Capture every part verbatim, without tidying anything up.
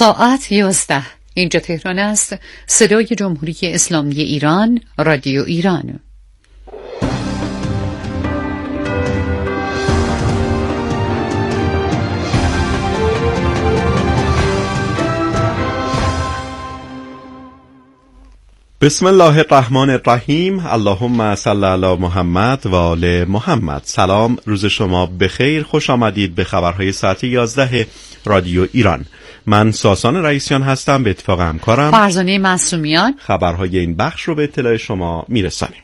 ساعت یازده. اینجا تهران است. صدای جمهوری اسلامی ایران، رادیو ایران. بسم الله الرحمن الرحیم. اللهم صل علی محمد و آل محمد. سلام، روز شما بخیر. خوش آمدید به خبرهای ساعت یازده رادیو ایران. من ساسان رئیسیان هستم، به اتفاق همکارم فرزانه معصومیان خبرهای این بخش رو به اطلاع شما میرسانیم.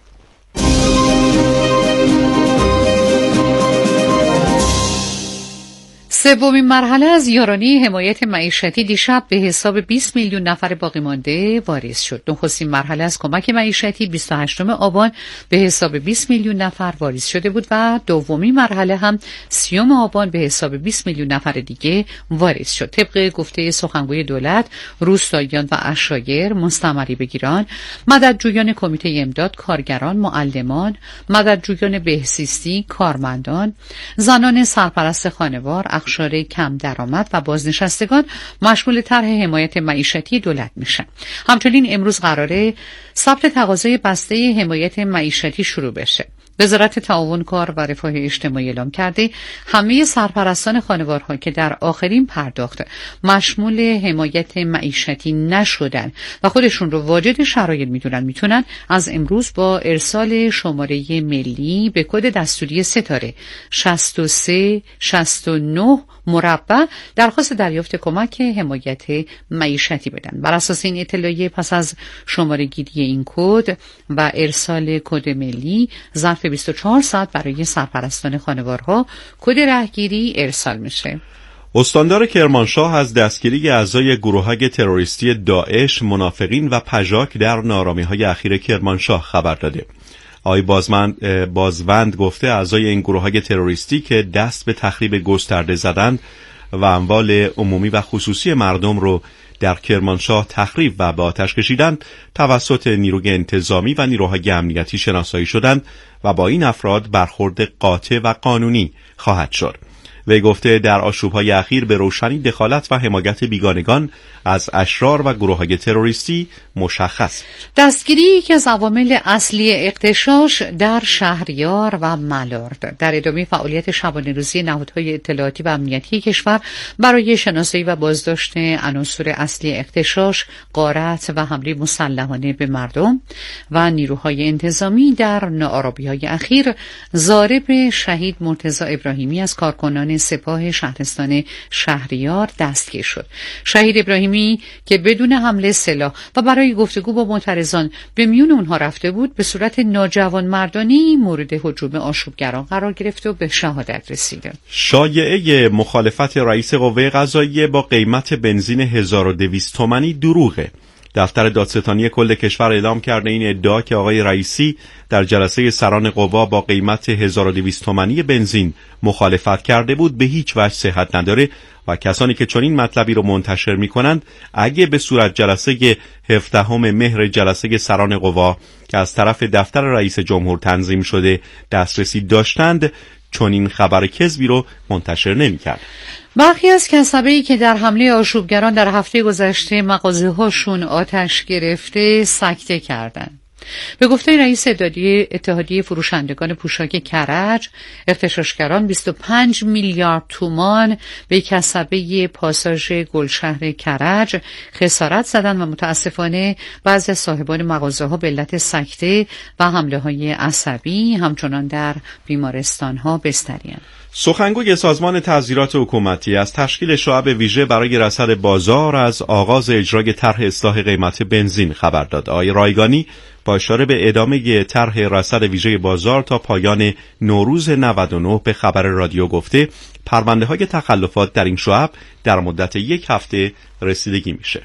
سومین مرحله از یارانه حمایت معیشتی دیشب به حساب بیست میلیون نفر باقی مانده واریز شد. نخستین مرحله از کمک معیشتی بیست و هشتم آبان به حساب بیست میلیون نفر واریز شده بود و دومین مرحله هم سیوم آبان به حساب بیست میلیون نفر دیگه واریز شد. طبق گفته سخنگوی دولت، روستاییان و عشایر، مستمری بگیران، مددجویان کمیته امداد، کارگران، معلمان، مددجویان بهزیستی، کارمندان، زنان سرپرست خانوار، اقشار کم درآمد و بازنشستگان مشمول طرح حمایت معیشتی دولت میشن. همچنین امروز قراره ثبت تقاضای بسته حمایت معیشتی شروع بشه. وزارت تعاون کار و رفاه اجتماعی اعلام کرده همه سرپرستان خانوارها که در آخرین پرداخت مشمول حمایت معیشتی نشدن و خودشون رو واجد شرایط میدونن میتونن از امروز با ارسال شماره ملی به کد دستوری ستاره شصت و سه شصت و نه مربع درخواست دریافت کمک حمایت معیشتی بدن. بر اساس این اطلاعیه پس از شماره گیری این کد و ارسال کد ملی ظرف بیست و چهار ساعت برای سرپرستان خانوارها کد رهگیری ارسال میشه. استاندار کرمانشاه از دستگیری اعضای گروه‌های تروریستی داعش، منافقین و پژاک در ناآرامی‌های اخیر کرمانشاه خبر داده. آقای بازمند بازوند گفته اعضای این گروه‌های تروریستی که دست به تخریب گسترده زدند و اموال عمومی و خصوصی مردم رو در کرمانشاه تخریب و به آتش کشیدند، توسط نیروی انتظامی و نیروهای امنیتی شناسایی شدند و با این افراد برخورد قاطع و قانونی خواهد شد. وی گفته در آشوب‌های اخیر به روشنی دخالت و حمایت بیگانگان از اشرار و گروه‌های تروریستی مشخص. دستگیری یکی از عوامل اصلی اغتشاش در شهریار و ملارد. در ادامه فعالیت شبانه روزی نهادهای اطلاعاتی و امنیتی کشور برای شناسایی و بازداشت عناصر اصلی اغتشاش، غارت و حمله مسلحانه به مردم و نیروهای انتظامی در ناآرامی‌های اخیر، ضارب شهید مرتضی ابراهیمی از کارکنان سپاه شهرستان شهریار دستگیر شد. شهید ابراهیمی که بدون حمله سلاح و برای گفتگو با معترضان به میون اونها رفته بود، به صورت ناجوانمردانه‌ای مورد هجوم آشوبگران قرار گرفت و به شهادت رسید. شایعه مخالفت رئیس قوه قضاییه با قیمت بنزین هزار و دویست تومانی دروغه. دفتر دادستانی کل کشور اعلام کرده این ادعا که آقای رئیسی در جلسه سران قوا با قیمت هزار و دویست تومانی بنزین مخالفت کرده بود به هیچ وجه صحت نداره و کسانی که چنین مطلبی رو منتشر می‌کنند اگه به صورت جلسه هفدهم مهر جلسه سران قوا که از طرف دفتر رئیس جمهور تنظیم شده دسترسی داشتند، چنین خبر کذبی رو منتشر نمی‌کرد. برخی از کسبه‌ای که در حمله آشوبگران در هفته گذشته مغازه‌هاشون آتش گرفته سکته کردند. به گفته رئیس اتحادیه فروشندگان پوشاک کرج، اغتشاشگران بیست و پنج میلیارد تومان به کسبه پاساژ گلشهر کرج خسارت زدند و متاسفانه بعضی از صاحبان مغازه‌ها به علت سکته و حمله‌های عصبی همچنان در بیمارستان‌ها بستری‌اند. سخنگوی سازمان تعزیرات حکومتی از تشکیل شعب ویژه برای رصد بازار از آغاز اجرای طرح اصلاح قیمت بنزین خبر داد. آقای رایگانی با اشاره به ادامه طرح رصد ویژه بازار تا پایان نوروز نود و نه به خبر رادیو گفته پرونده‌های تخلفات در این شعب در مدت یک هفته رسیدگی میشه.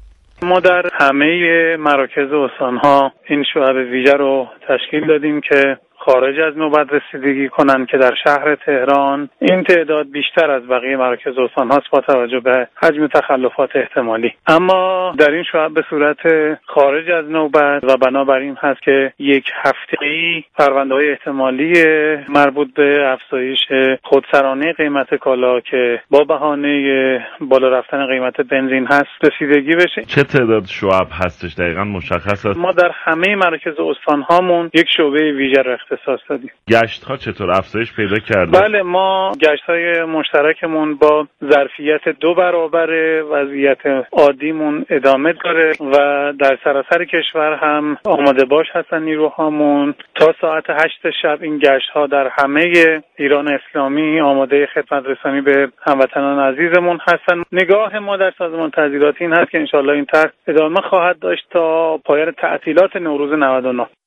ما در همه مراکز استان‌ها این شعب ویژه رو تشکیل دادیم که خارج از نوبت رسیدگی کنن که در شهر تهران این تعداد بیشتر از بقیه مراکز استان هاست با توجه به حجم تخلفات احتمالی. اما در این شعب به صورت خارج از نوبت و بنابراین هست که یک هفته‌ای پرونده‌های احتمالی مربوط به افزایش خودسرانه قیمت کالا که با بهانه بالا رفتن قیمت بنزین هست رسیدگی بشه. چه تعداد شعب هستش دقیقاً مشخص است؟ ما در همه مراکز استان هامون یک شعبه ویژه را اختصاص دادیم. گشت ها چطور افزایش پیدا کرده؟ بله، ما گشت های مشترکمون با ظرفیت دو برابر وضعیت عادیمون ادامه داره و در سراسر کشور هم آماده باش هستن نیروهامون. تا ساعت هشت شب این گشت ها در همه ایران اسلامی آماده خدمت رسانی به هموطنان عزیزمون هستن. نگاه ما در سازمان تعطیلات این هست که انشالله این طرح ادامه خواهد داشت تا پایان تعطیلات نوروز نود و نه.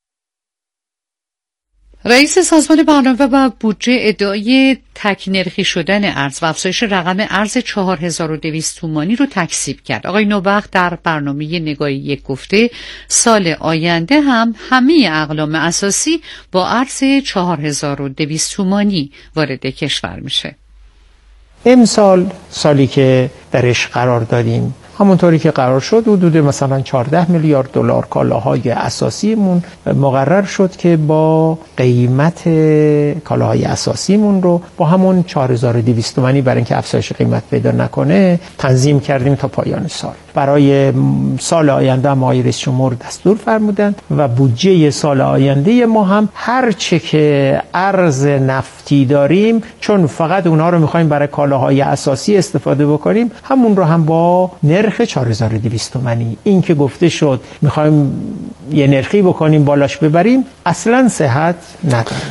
رئیس سازمان برنامه و بودجه ادعای تک نرخی شدن ارز و افزایش رقم ارز چهار هزار و دویست تومانی رو تکذیب کرد. آقای نوبخت در برنامه نگاه یک گفته سال آینده هم همه اقلام اساسی با ارز چهار هزار و دویست تومانی وارد کشور میشه. امسال سالی که درش قرار داریم همونطوری که قرار شد حدود مثلا چهارده میلیارد دلار کالاهای اساسیمون مقرر شد که با قیمت کالاهای اساسیمون رو با همون چهار هزار و دویست تومانی برای اینکه افزایش قیمت پیدا نکنه تنظیم کردیم تا پایان سال. برای سال آینده هم آقای رئیس جمهور دستور فرمودن و بودجه سال آینده ما هم هر چه که ارز نفتی داریم چون فقط اونها رو می‌خوایم برای کالاهای اساسی استفاده بکنیم همون رو هم با نرخ چهار هزار و دویست تومانی. این که گفته شد می‌خوایم یه نرخی بکنیم بالاش ببریم اصلاً صحت نداره.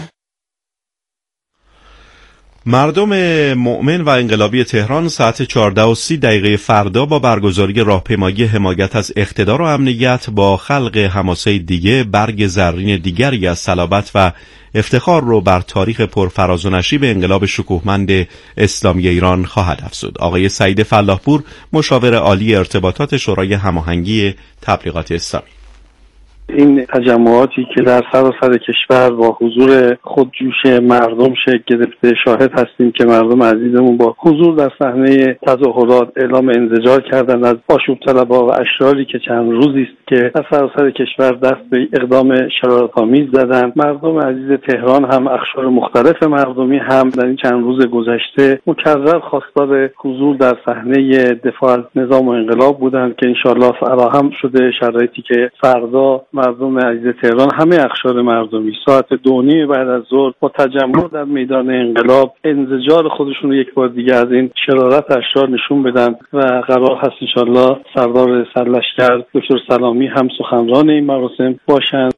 مردم مؤمن و انقلابی تهران ساعت چهارده و سی دقیقه فردا با برگزاری راهپیمایی حمایت از اقتدار و امنیت با خلق حماسه دیگه برگ زرین دیگری از صلابت و افتخار رو بر تاریخ پرفراز و نشیب انقلاب شکوهمند اسلامی ایران خواهد افزود. آقای سعید فلاحپور مشاور عالی ارتباطات شورای هماهنگی تبلیغات اسلامی: این تجمعاتی که در سراسر کشور با حضور خودجوش مردم شکل گرفته شاهد هستیم که مردم عزیزمون با حضور در صحنه تظاهرات اعلام انزجار کردند از آشوب طلبها و اشراری که چند روزی است که در سراسر کشور دست به اقدام شرارت‌آمیز زدند. مردم عزیز تهران هم اقشار مختلف مردمی هم در این چند روز گذشته مکرر خواستار حضور در صحنه دفاع از نظام و انقلاب بودند که انشالله فراهم شده شرایطی که فردا مردم عزیز تهران همه اقشار مردمی ساعت دو نیم بعد از ظهر با تجمع در میدان انقلاب انزجار خودشون رو یک بار دیگه از این شرارت اشرار نشون بدن و قرار هست انشالله سردار سرلشکر دکتر سلامی هم سخنران این مراسم باشند.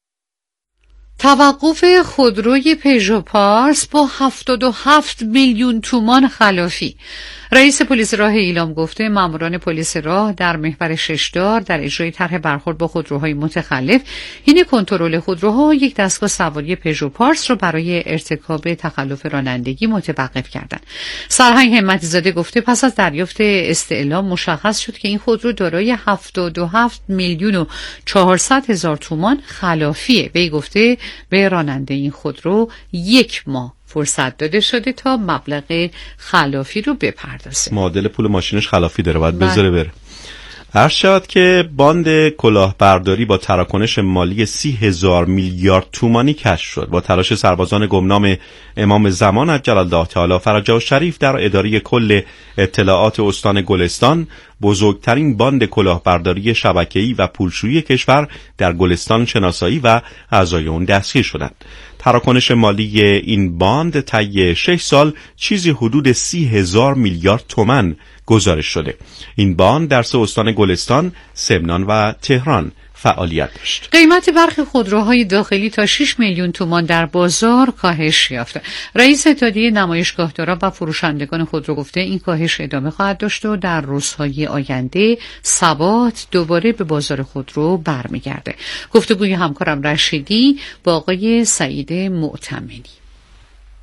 توقف خودروی پژو پارس با هفتاد و هفت میلیون تومان خلافی. رئیس پلیس راه ایلام گفته ماموران پلیس راه در محور ششدار در اجرای طرح برخورد با خودروهای متخلف حین کنترل خودروها یک دستگاه سواری پژو پارس را برای ارتکاب تخلف رانندگی متوقف کردند. سرهنگ همتی زاده گفته پس از دریافت استعلام مشخص شد که این خودرو دارای هفتاد و هفت میلیون و چهارصد هزار تومان خلافیه. وی گفته به راننده این خودرو یک ماه فرصت داده شده تا مبلغ خلافی رو بپردازه. معادل پول ماشینش خلافی داره باید بذاره بره. عرض شد که باند کلاهبرداری با تراکنش مالی سی هزار میلیارد تومانی کشف شد. با تلاش سربازان گمنام امام زمان عجل الله تعالی فرجه الشریف در اداره کل اطلاعات استان گلستان بزرگترین باند کلاهبرداری شبکه‌ای و پولشویی کشور در گلستان شناسایی و اعضای اون دستگیر شدند. تراکنش مالی این باند طی شش سال چیزی حدود سی هزار میلیارد تومان گزارش شده. این باند در سه استان گلستان، سمنان و تهران فعالیت داشت. قیمت برخی خودروهای داخلی تا شش میلیون تومان در بازار کاهش یافته. رئیس اتحادیه نمایشگاهداران و فروشندگان خودرو گفته این کاهش ادامه خواهد داشت و در روزهای آینده ثبات دوباره به بازار خودرو برمیگرده. گفتگوی همکارم رشیدی با آقای سعید معتمنی.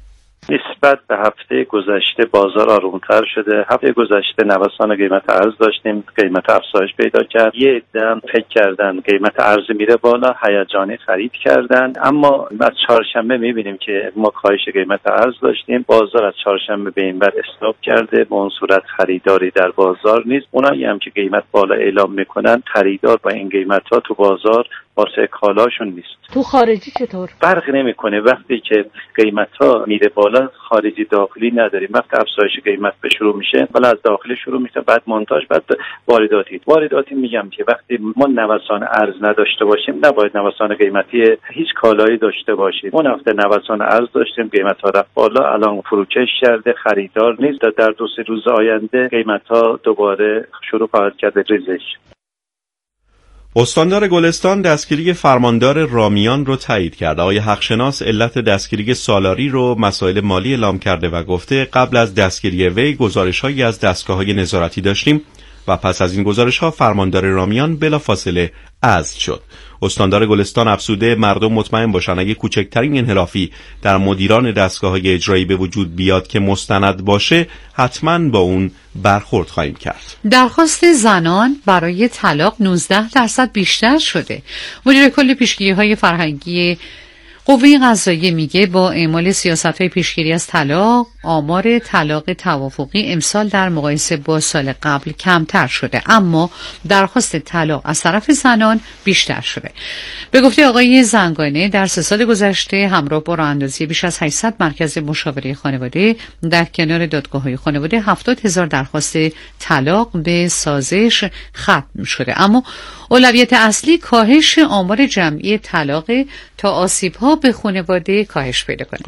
نسبت به هفته گذشته بازار آرومتر شده. هفته گذشته نوسان قیمت ارز داشتیم، قیمت افزایش پیدا کرد. یه عده فکر کردن قیمت ارز میره بالا، هیجانی خرید کردن، اما از چهارشنبه میبینیم که ما کاهش قیمت ارز داشتیم. بازار از چهارشنبه به این بعد استاپ کرده، به اون صورت خریداری در بازار نیست. اونایی هم که قیمت بالا اعلام میکنن، خریدار با این قیمت ها تو بازار واسه کالاشون نیست. تو خارجی چطور؟ فرق نمیکنه. وقتی که قیمت ها میره بالا، خارجی داخلی نداریم. وقتی افزایش قیمت به شروع میشه، بالا از داخلی شروع میشه، بعد مونتاژ، بعد وارداتی. وارداتی میگم که وقتی ما نوسان ارز نداشته باشیم، نباید نوسان قیمتی هیچ کالایی داشته باشیم. اون هفته نوسان ارز داشتیم، قیمت ها رفت بالا، الان فروکش کرده، خریدار نیست. در دو سه روز آینده قیمت ها دوباره شروع خواهد کرد ریزش. استاندار گلستان دستگیری فرماندار رامیان رو تایید کرد. آقای حقشناس علت دستگیری سالاری رو مسائل مالی اعلام کرده و گفته قبل از دستگیری وی گزارش‌هایی از دستگاه‌های نظارتی داشتیم و پس از این گزارش‌ها فرماندار رامیان بلافاصله عزل شد. استاندار گلستان افزوده مردم مطمئن باشن اگه کوچکترین انحرافی در مدیران دستگاه‌های اجرایی به وجود بیاد که مستند باشه، حتما با اون برخورد خواهیم کرد. درخواست زنان برای طلاق نوزده درصد بیشتر شده. مدیر کل پیشگیری‌های فرهنگی قوه قضاییه میگه با اعمال سیاست‌های پیشگیری از طلاق، آمار طلاق توافقی امسال در مقایسه با سال قبل کمتر شده، اما درخواست طلاق از طرف زنان بیشتر شده. به گفته آقای زنگانه در سه سال گذشته همراه با راه‌اندازی بیش از هشتصد مرکز مشاوره خانواده در کنار دادگاه‌های خانواده هفتاد هزار درخواست طلاق به سازش ختم شده، اما اولویت اصلی کاهش آمار جمعی طلاق تا آسیب‌ها به خانواده کاهش پیدا کنه.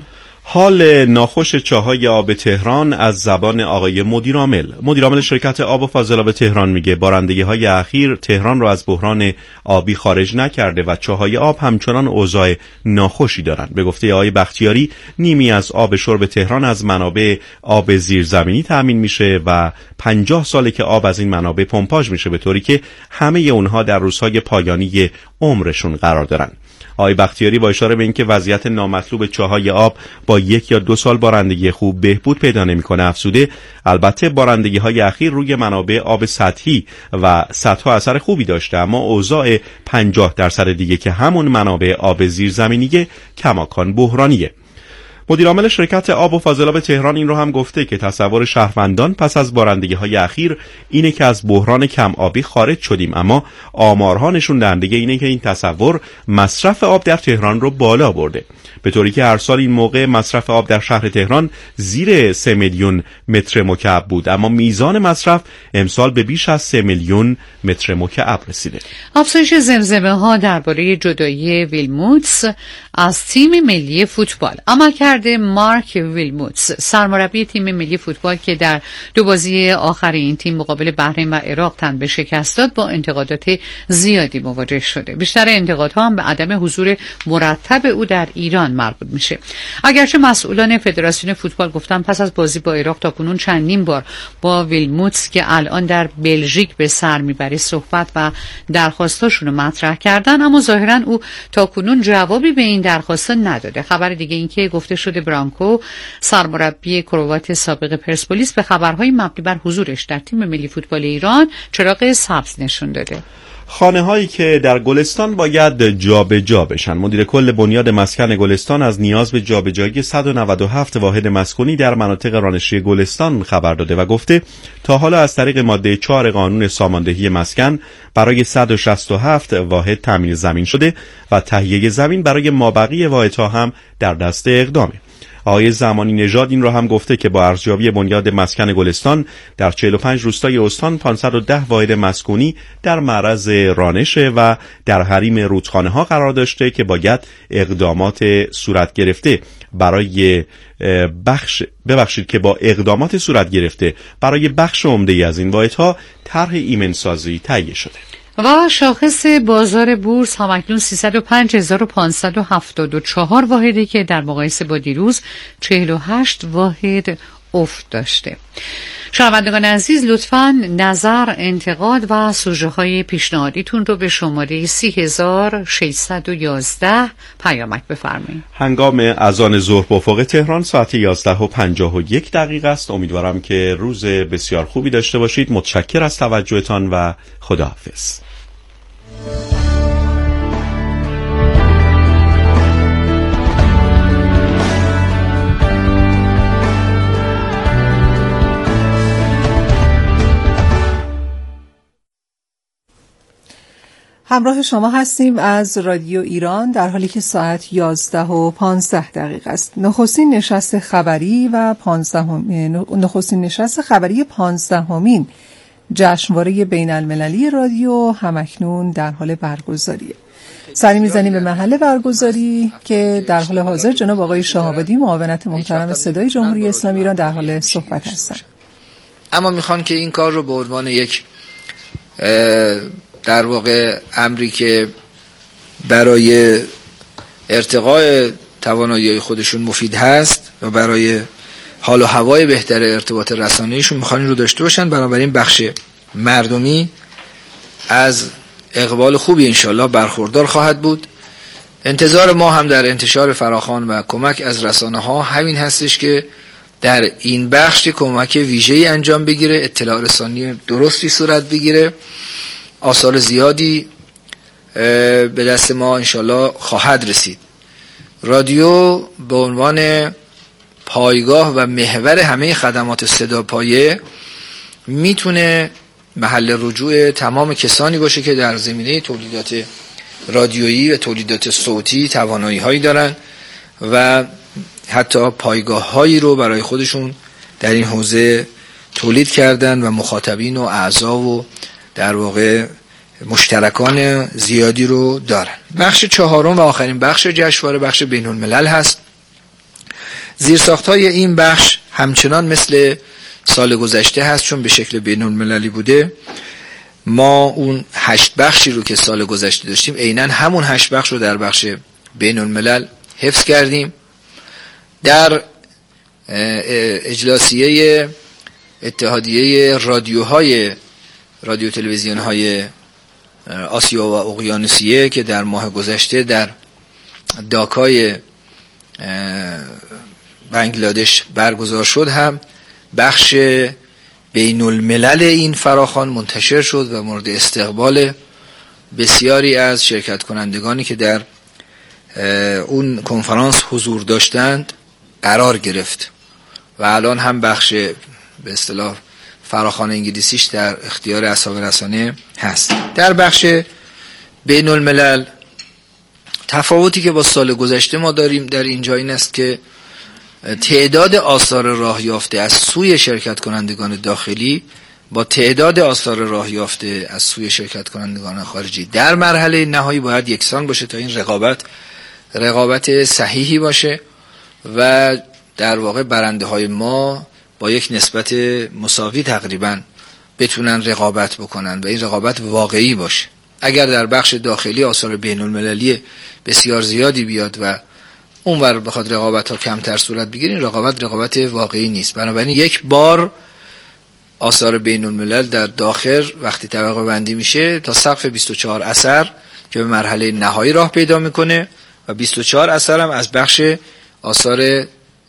حال ناخوش چاهای آب تهران از زبان آقای مدیرعامل. مدیرعامل شرکت آب و فاضلاب تهران میگه بارندگی‌های اخیر تهران را از بحران آبی خارج نکرده و چاهای آب همچنان اوضاع ناخوشی دارند. به گفته آقای بختیاری نیمی از آب شرب تهران از منابع آب زیرزمینی تأمین میشه و پنجاه ساله که آب از این منابع پمپاژ میشه، به طوری که همه اونها در روزهای پایانی عمرشون قرار دارن. آقای بختیاری با اشاره به اینکه وضعیت نامطلوب چاهای آب با یک یا دو سال بارندگی خوب بهبود پیدا نمی‌کنه افزوده البته بارندگی‌های اخیر روی منابع آب سطحی و سدها اثر خوبی داشته، اما اوضاع پنجاه درصد دیگه که همون منابع آب زیرزمینیه کماکان بحرانیه. مدیرعامل شرکت آب و فاضلاب تهران این رو هم گفته که تصور شهروندان پس از بارندگی‌های اخیر اینه که از بحران کم آبی خارج شدیم، اما آمارها نشون دهنده اینه که این تصور مصرف آب در تهران رو بالا برده، به طوری که هر سال این موقع مصرف آب در شهر تهران زیر سه میلیون متر مکعب بود، اما میزان مصرف امسال به بیش از سه میلیون متر مکعب رسیده. افزایش زمزمه ها درباره جدایی ویلموتس از تیم ملی فوتبال. عملکرد مارک ویلموتس سرمربی تیم ملی فوتبال که در دو بازی آخر این تیم مقابل بحرین و عراق تن به شکست داد با انتقادات زیادی مواجه شده. بیشتر انتقادها هم به عدم حضور مرتب او در ایران مربوط میشه. اگرچه مسئولان فدراسیون فوتبال گفتن پس از بازی با عراق تاکنون چندین بار با ویلموتس که الان در بلژیک به سر میبره صحبت و درخواستاشون رو مطرح کردن، اما ظاهرا او تاکنون جوابی به این درخواست نداده. خبر دیگه این که گفته شده برانکو سرمربی کروات سابق پرسپولیس به خبرهای مبنی بر حضورش در تیم ملی فوتبال ایران چراغ سبز نشون داده. خانه هایی که در گلستان باید جابجا بشن. مدیر کل بنیاد مسکن گلستان از نیاز به جابجایی صد و نود و هفت واحد مسکونی در مناطق رانشی گلستان خبر داده و گفته تا حالا از طریق ماده چهار قانون ساماندهی مسکن برای صد و شصت و هفت واحد تامین زمین شده و تهیه زمین برای مابقی واحدها هم در دست اقدامه. آقای زمانی نژاد این را هم گفته که با ارزیابی بنیاد مسکن گلستان در چهل و پنج روستای استان پانصد و ده واحد مسکونی در معرض رانشه و در حریم رودخانه ها قرار داشته که باید اقدامات صورت گرفته برای بخش ببخشید که با اقدامات صورت گرفته برای بخش عمده‌ای از این واحدها طرح ایمنسازی تهیه شده. و شاخص بازار بورس همکنون سیصد و پنج هزار و پانصد و هفتاد و چهار واحدی که در مقایسه با دیروز چهل و هشت واحد افت داشته. شنوندگان عزیز، لطفاً نظر، انتقاد و سوژه های پیشنهادیتون رو به شماره سی هزار و ششصد و یازده پیامک بفرمایید. هنگام اذان ظهر به افق تهران ساعت یازده و پنجاه و یک دقیقه است. امیدوارم که روز بسیار خوبی داشته باشید. متشکر از توجهتان و خداحافظ. همراه شما هستیم از رادیو ایران، در حالی که ساعت یازده و پانزده دقیقه است. نخستین نشست خبری و پانزدهمین نخستین نشست خبری پانزدهمین جشنواره بین المللی رادیو همکنون در حال برگزاریه. سری میزنیم به محل برگزاری که در حال حاضر جناب آقای شهابادی، معاونت محترم صدای جمهوری اسلامی ایران، در حال صحبت هستند. اما میخوان که این کار رو به عنوان یک در واقع امری که برای ارتقاء توانایی خودشون مفید هست و برای حال و هوای بهتر ارتباط رسانه‌ایشون میخوان این رو داشته باشن. بنابراین بخش مردمی از اقبال خوبی انشالله برخوردار خواهد بود. انتظار ما هم در انتشار فراخوان و کمک از رسانه ها همین هستش که در این بخش کمک ویژه‌ای انجام بگیره، اطلاع رسانی درستی صورت بگیره. آثار زیادی به دست ما انشالله خواهد رسید. رادیو به عنوان پایگاه و محور همه خدمات صدا پایه میتونه محل رجوع تمام کسانی باشه که در زمینه تولیدات رادیویی و تولیدات صوتی توانایی هایی دارن و حتی پایگاه هایی رو برای خودشون در این حوزه تولید کردن و مخاطبین و اعضا و در واقع مشترکان زیادی رو دارن. بخش چهارم و آخرین بخش جشنواره بخش بین الملل هست. زیرساخت‌های این بخش همچنان مثل سال گذشته هست، چون به شکل بین المللی بوده. ما اون هشت بخشی رو که سال گذشته داشتیم عیناً همون هشت بخش رو در بخش بین الملل حفظ کردیم. در اجلاسیه اتحادیه رادیوهای رادیو تلویزیون های آسیا و اقیانوسیه که در ماه گذشته در داکای بنگلادش برگزار شد هم بخش بین الملل این فراخوان منتشر شد و مورد استقبال بسیاری از شرکت کنندگانی که در اون کنفرانس حضور داشتند قرار گرفت و الان هم بخش به اصطلاح فراخوان انگلیسیش در اختیار اصحاب رسانه هست. در بخش بین الملل تفاوتی که با سال گذشته ما داریم در اینجا این است که تعداد آثار راه یافته از سوی شرکت کنندگان داخلی با تعداد آثار راه یافته از سوی شرکت کنندگان خارجی در مرحله نهایی باید یکسان باشه تا این رقابت رقابت صحیحی باشه و در واقع برنده های ما با یک نسبت مساوی تقریبا بتونن رقابت بکنن و این رقابت واقعی باشه. اگر در بخش داخلی آثار بین المللی بسیار زیادی بیاد و اونور بخواد رقابت ها کمتر صورت بگیره، این رقابت رقابت واقعی نیست. بنابراین یک بار آثار بین الملل در داخل وقتی طبقه بندی میشه تا سقف بیست و چهار اثر که به مرحله نهایی راه پیدا میکنه و بیست و چهار اثر هم از بخش آثار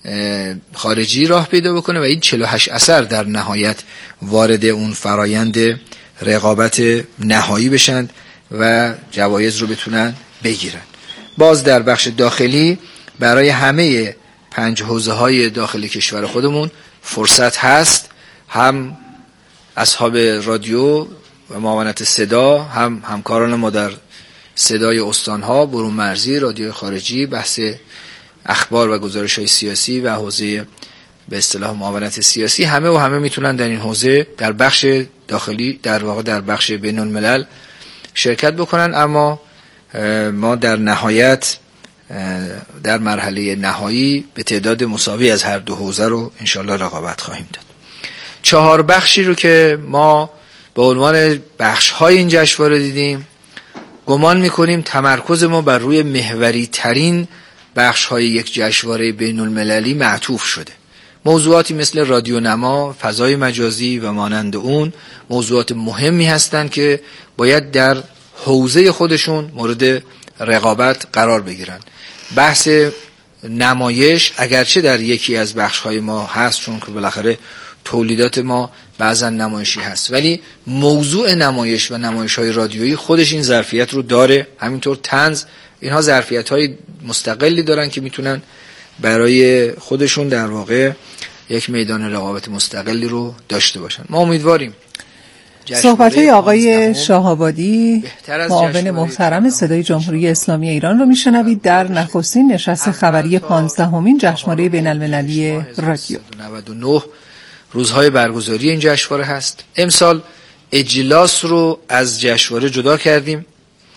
خارجی راه پیدا بکنه و این چهل و هشت اثر در نهایت وارد اون فرایند رقابت نهایی بشن و جوایز رو بتونن بگیرن. باز در بخش داخلی برای همه پنج حوزه های داخل کشور خودمون فرصت هست، هم اصحاب رادیو و معاونت صدا، هم همکاران ما در صدای استانها، برون مرزی، رادیو خارجی، بحث اخبار و گزارش‌های سیاسی و حوزه به اصطلاح معاونت سیاسی، همه و همه میتونن در این حوزه در بخش داخلی در واقع در بخش بین الملل شرکت بکنن. اما ما در نهایت در مرحله نهایی به تعداد مساوی از هر دو حوزه رو انشالله رقابت خواهیم داد. چهار بخشی رو که ما به عنوان بخش‌های این جشنواره دیدیم، گمان میکنیم تمرکز ما بر روی محوری ترین بخش‌های یک جشنواره بین المللی معطوف شده. موضوعاتی مثل رادیونما، فضای مجازی و مانند اون موضوعات مهمی هستند که باید در حوزه خودشون مورد رقابت قرار بگیرن. بحث نمایش اگرچه در یکی از بخش‌های ما هست، چون که بالاخره تولیدات ما بعضا نمایشی هست، ولی موضوع نمایش و نمایش‌های رادیویی خودش این ظرفیت رو داره. همینطور طنز، اینها ظرفیت‌های مستقلی دارن که میتونن برای خودشون در واقع یک میدان رقابت مستقلی رو داشته باشن. ما امیدواریم صحبت‌های آقای شاه‌آبادی معاون محترم صدای جمهوری اسلامی ایران رو میشنوید در نخستین نشست خبری پانزدهمین جشنواره بین‌المللی رادیو. نود و نه روزهای برگزاری این جشنواره هست. امسال اجلاس رو از جشنواره جدا کردیم.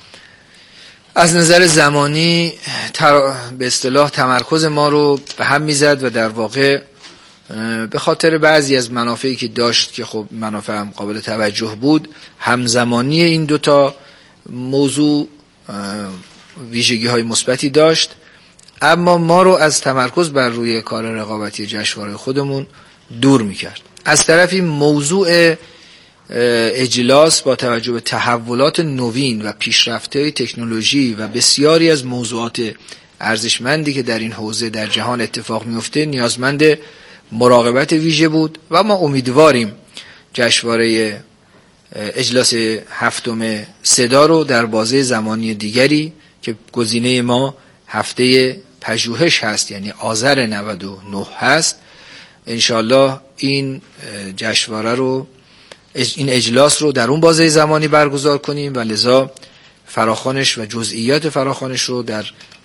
از نظر زمانی تر... به اصطلاح تمرکز ما رو به هم میزد و در واقع به خاطر بعضی از منافعی که داشت که خب منافع هم قابل توجه بود، همزمانی این دوتا موضوع ویژگی های مثبتی داشت، اما ما رو از تمرکز بر روی کار رقابتی جشنواره خودمون دور میکرد. از طرفی موضوع اجلاس با توجه به تحولات نوین و پیشرفت‌های تکنولوژی و بسیاری از موضوعات ارزشمندی که در این حوزه در جهان اتفاق میفته نیازمند مراقبت ویژه بود و ما امیدواریم جشنواره اجلاس هفتم صدا رو در بازه زمانی دیگری که گزینه ما هفته پژوهش هست، یعنی آذر نود و نه هست، انشالله این جشنواره رو این اجلاس رو در اون بازه زمانی برگزار کنیم و لذا فراخوانش و جزئیات فراخوانش رو در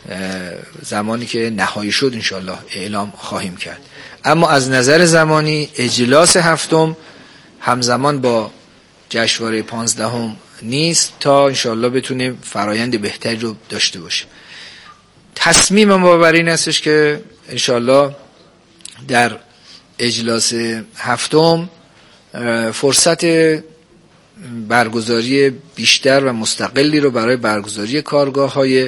زمانی که نهایی شد انشالله اعلام خواهیم کرد. اما از نظر زمانی اجلاس هفتم همزمان با جشنواره پانزدهم نیست تا انشالله بتونیم فرایند بهتری رو داشته باشیم. تصمیم ما بر این هستش که انشالله در اجلاس هفتم فرصت برگزاری بیشتر و مستقلی رو برای برگزاری کارگاه‌های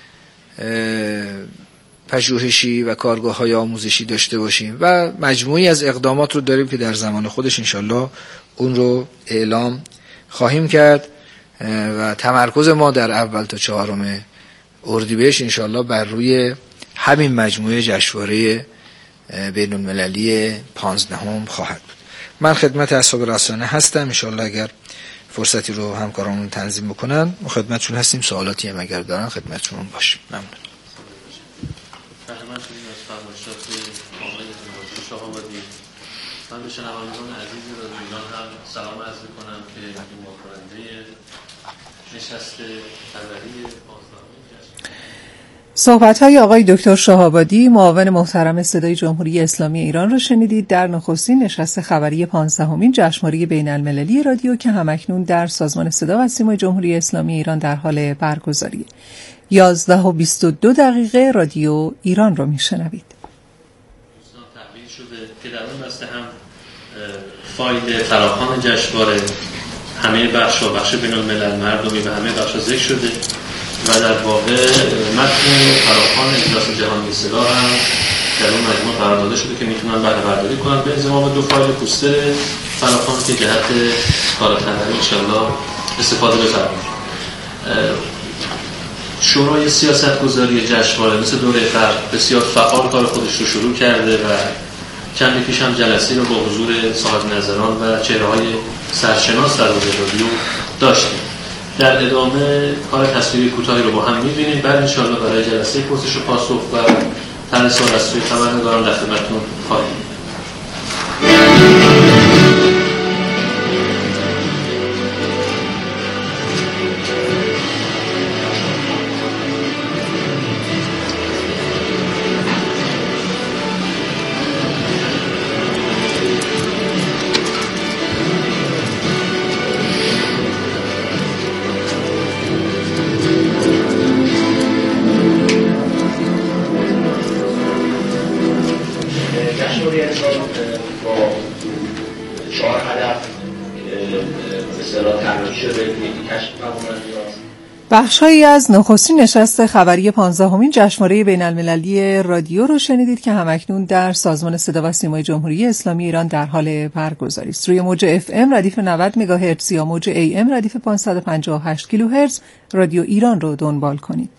پژوهشی و کارگاه‌های آموزشی داشته باشیم و مجموعی از اقدامات رو داریم که در زمان خودش انشالله اون رو اعلام خواهیم کرد و تمرکز ما در اول تا چهارم اردیبهشت انشالله بر روی همین مجموعه جشنواره بین‌المللی پانزدهم خواهد بود. من خدمت اصحاب رسانه هستم، انشالله اگر فرصتی رو همکارانمون تنظیم بکنن ما خدمتشون هستیم، سوالاتی هم اگر دارن خدمتشون باشیم. ممنون. من به شنوندگان عزیز رادیو ایران هم سلام عرض می‌کنم که مهماننده نشست خبری صحبت‌های آقای دکتر شاه‌آبادی معاون محترم صدای جمهوری اسلامی ایران را شنیدید در نخستین نشست خبری پانزدهمین جشنواره بین‌المللی رادیو که همکنون در سازمان صدا و سیمای جمهوری اسلامی ایران در حال برگزاری. یازده و بیست و دو دقیقه رادیو ایران را میشنوید. دوستان تحویل شده که در اون بسته هم فایل فراخوان جشنواره همه بخش و بخش بین‌الملل مردمی و همه بخش ذکر شده و در واقع متن فراخوان اجلاس جهانی صدا هم در اون مجموعه قرار داده شده که میتونن بهره برداری کنن به انضمام دو فایل پوستر فراخوان که جهت کارآفرینی ان شاءالله استفاده بفرمایید. شورای سیاستگذاری جشنواره مثل دوره قبل بسیار فعال کار خودش رو شروع کرده و چند پیش هم جلسه رو با حضور صاحب نظران و چهره‌های سرشناس در حوزه رادیو داشتیم. در ادامه کار تصویری کوتاهی رو با هم می‌بینیم، بعد انشاءالله برای جلسه پرسش و پاسخ و طرح سوال از سوی خبرنگاران در خدمتتون خواهیم. بخش‌هایی از نخستین نشست خبری پانزدهمین جشنواره بین‌المللی رادیو رو شنیدید که همکنون در سازمان صدا و سیمای جمهوری اسلامی ایران در حال برگزاری است. روی موج اف ام ردیف نود مگاهرتز یا موج ای ام ردیف پانصد و پنجاه و هشت کیلوهرتز رادیو ایران رو دنبال کنید.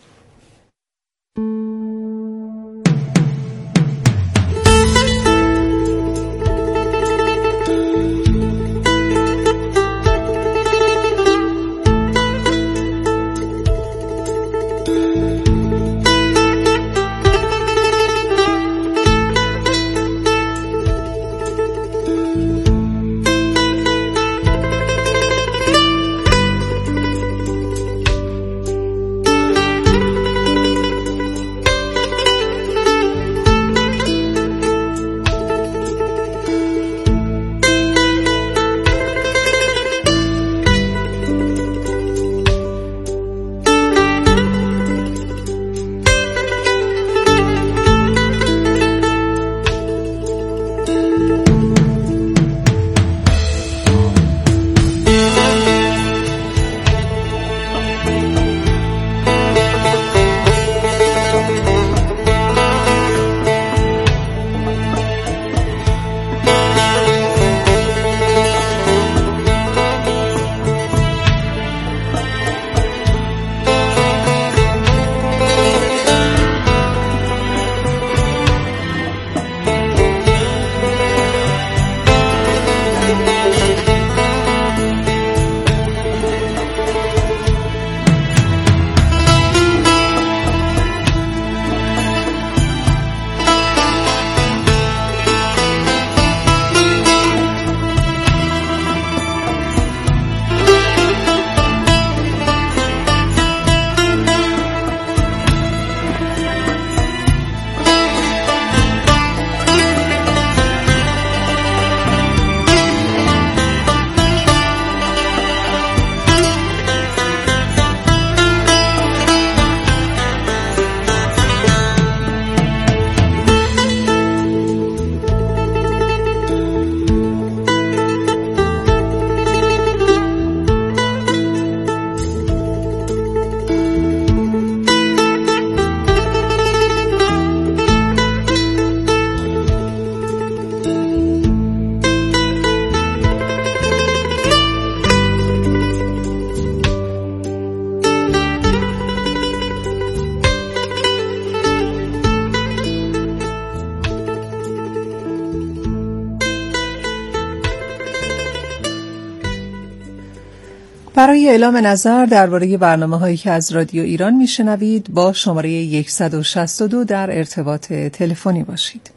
برای اعلام نظر درباره برنامه‌هایی که از رادیو ایران میشنوید با شماره صد و شصت و دو در ارتباط تلفنی باشید.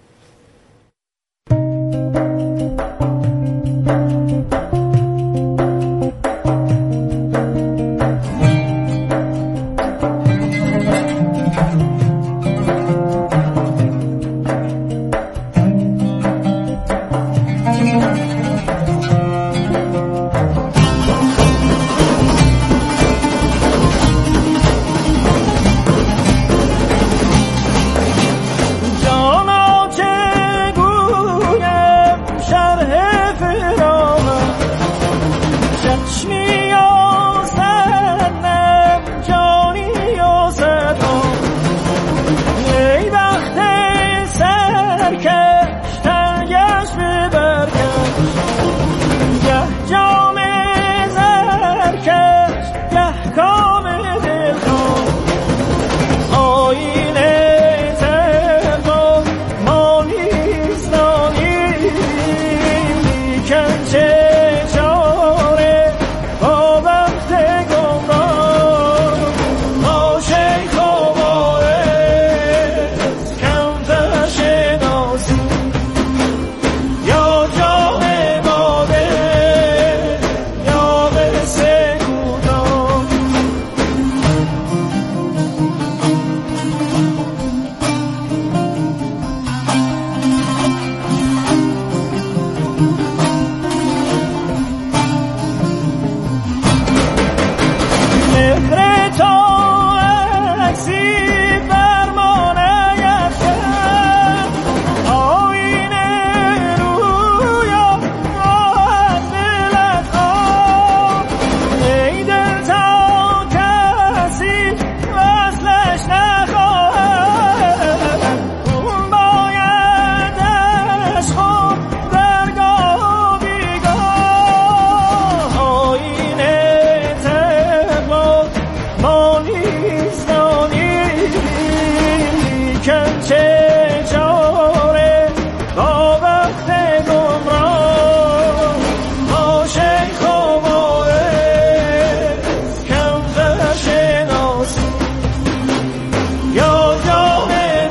جانا چه can take